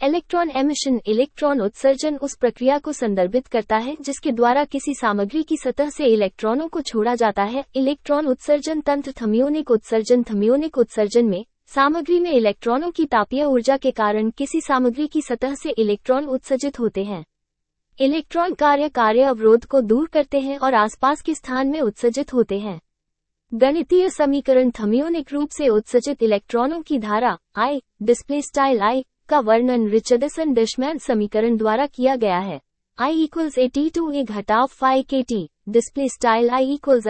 Electron emission, electron उत्सर्जन उस प्रक्रिया को संदर्भित करता है जिसके द्वारा किसी सामग्री की सतह से इलेक्ट्रॉनों को छोड़ा जाता है। इलेक्ट्रॉन उत्सर्जन तंत्र। थर्मियोनिक उत्सर्जन। थर्मियोनिक उत्सर्जन में सामग्री में इलेक्ट्रॉनों की तापीय ऊर्जा के कारण किसी सामग्री की सतह से इलेक्ट्रॉन उत्सर्जित होते हैं। इलेक्ट्रॉन कार्य अवरोध को दूर करते हैं और आसपास के स्थान में उत्सर्जित होते हैं। गणितीय समीकरण। थर्मियोनिक रूप से उत्सर्जित इलेक्ट्रॉनों की धारा I डिस्प्ले स्टाइल I का वर्णन रिचर्डसन डशमैन समीकरण द्वारा किया गया है। I इक्वल्स AT2A घटाव phi KT display style I equals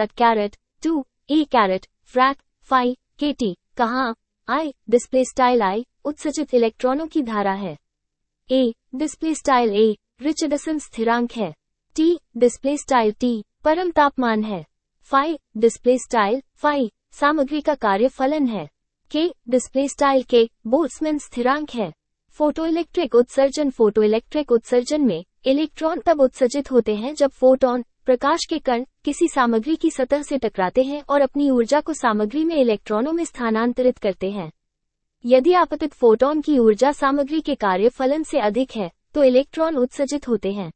@2 A caret frac phi KT। कहाँ I डिस्प्ले स्टाइल I उत्सर्जित इलेक्ट्रॉनों की धारा है। A display style A Richardson स्थिरांक है। T डिस्प्ले स्टाइल T परम तापमान है। phi डिस्प्ले स्टाइल phi सामग्री का कार्य फलन है। K display style K Boltzmann स्थिरांक है। फोटोइलेक्ट्रिक उत्सर्जन। फोटोइलेक्ट्रिक उत्सर्जन में इलेक्ट्रॉन तब उत्सर्जित होते हैं जब फोटॉन प्रकाश के कण किसी सामग्री की सतह से टकराते हैं और अपनी ऊर्जा को सामग्री में इलेक्ट्रॉनों में स्थानांतरित करते हैं। यदि आपतित फोटॉन की ऊर्जा सामग्री के कार्य फलन से अधिक है तो इलेक्ट्रॉन उत्सर्जित होते हैं।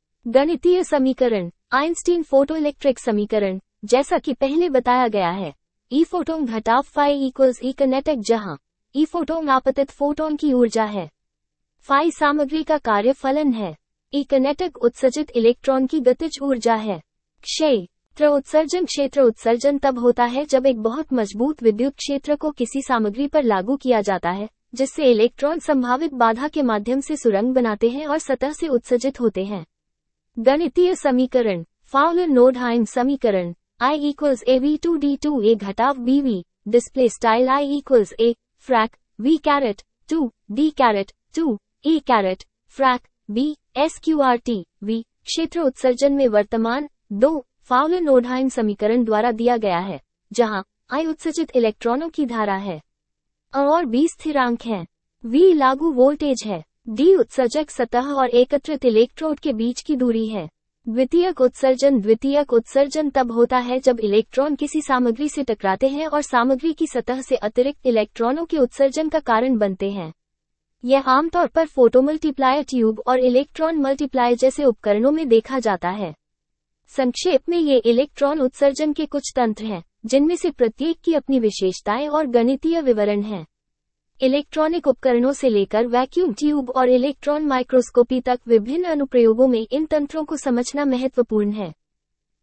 गणितीय समीकरण। आइंस्टीन फोटोइलेक्ट्रिक समीकरण जैसा कि पहले बताया गया है, ई फोटोन घटाव phi इक्वल्स ई किनेटिक, जहां ई फोटोन आपतित फोटोन की ऊर्जा है, phi सामग्री का कार्य फलन है, ई किनेटिक उत्सर्जित इलेक्ट्रॉन की गतिज ऊर्जा है। क्षेत्र उत्सर्जन। क्षेत्र उत्सर्जन तब होता है जब एक बहुत मजबूत विद्युत क्षेत्र को किसी सामग्री पर लागू किया जाता है जिससे इलेक्ट्रॉन संभावित बाधा के माध्यम से सुरंग बनाते हैं और सतह से उत्सर्जित होते हैं। गणितीय समीकरण। फाउलर-नोडहाइम समीकरण I इक्वल्स AV2D2A घटाव BV display style I equals A frac V caret 2 D caret 2 A caret frac B SQRT V। क्षेत्र उत्सर्जन में वर्तमान 2 फाउलर-नोडहाइम समीकरण द्वारा दिया गया है, जहां I उत्सर्जित इलेक्ट्रॉनों की धारा है और B स्थिरांक है। V लागू वोल्टेज है। D उत्सर्जक सतह और एकत्रित इलेक्ट्रोड के बीच की दूरी है। द्वितीयक उत्सर्जन। द्वितीयक उत्सर्जन तब होता है जब इलेक्ट्रॉन किसी सामग्री से टकराते हैं और सामग्री की सतह से अतिरिक्त इलेक्ट्रॉनों के उत्सर्जन का कारण बनते हैं। यह आमतौर पर फोटोमल्टीप्लायर ट्यूब और इलेक्ट्रॉन मल्टीप्लायर जैसे उपकरणों में देखा जाता है। संक्षेप में ये इलेक्ट्रॉन उत्सर्जन के कुछ तंत्र हैं, जिनमें से प्रत्येक की अपनी विशेषताएं और गणितीय विवरण हैं। इलेक्ट्रॉनिक उपकरणों से लेकर वैक्यूम ट्यूब और इलेक्ट्रॉन माइक्रोस्कोपी तक विभिन्न अनुप्रयोगों में इन तंत्रों को समझना महत्वपूर्ण है।